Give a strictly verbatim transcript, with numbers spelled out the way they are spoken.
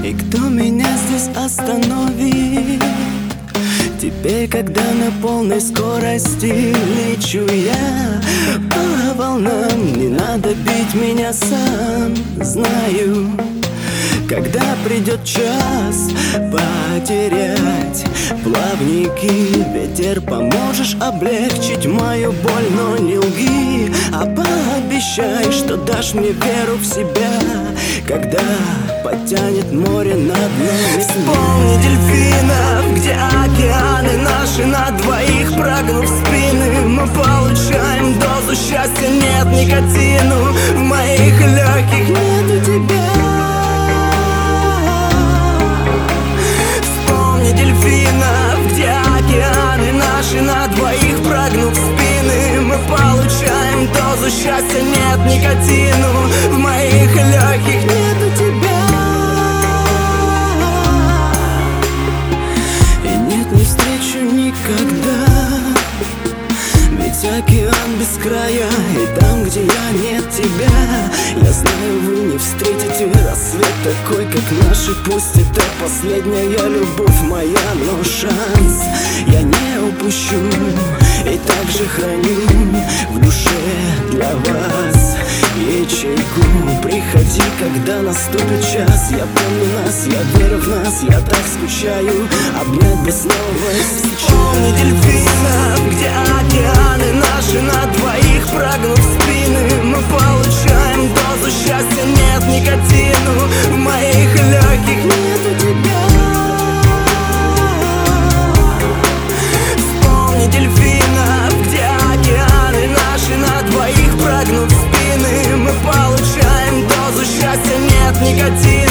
И кто меня здесь остановит? Теперь, когда на полной скорости лечу я по волнам, не надо бить меня, сам знаю. Когда придет час потерять плавники, ветер, поможешь облегчить мою боль, но не лги, а пообещай, что дашь мне веру в себя, когда потянет море на дно. Вспомни дельфинов, где океаны наши на двоих, прогнув спины, мы получаем дозу счастья, нет никотину, в моих легких нету тебя. Дельфинов, где океаны наши на двоих, прогнув спины, мы получаем дозу счастья, нет никотину, в моих легких нету тебя. И нет, не встречу никогда, ведь океан без края, и там, где я, нет тебя. Я знаю, вы не встретите рассвет такой, как наши. Пусть это последняя любовь моя, но шанс я не упущу, и также храню в душе для вас ячейку. Приходи, когда наступит час, я помню нас, я верю в нас, я так скучаю, обнять бы снова сейчас. Помни дельфинов, где океаны наши на двоих, прогнув спины, мы получаем дозу счастья, нет никотину, в моих легких нету тебя. Вспомни дельфинов, где океаны наши на двоих, прогнув спины, мы получаем дозу счастья, нет никотина.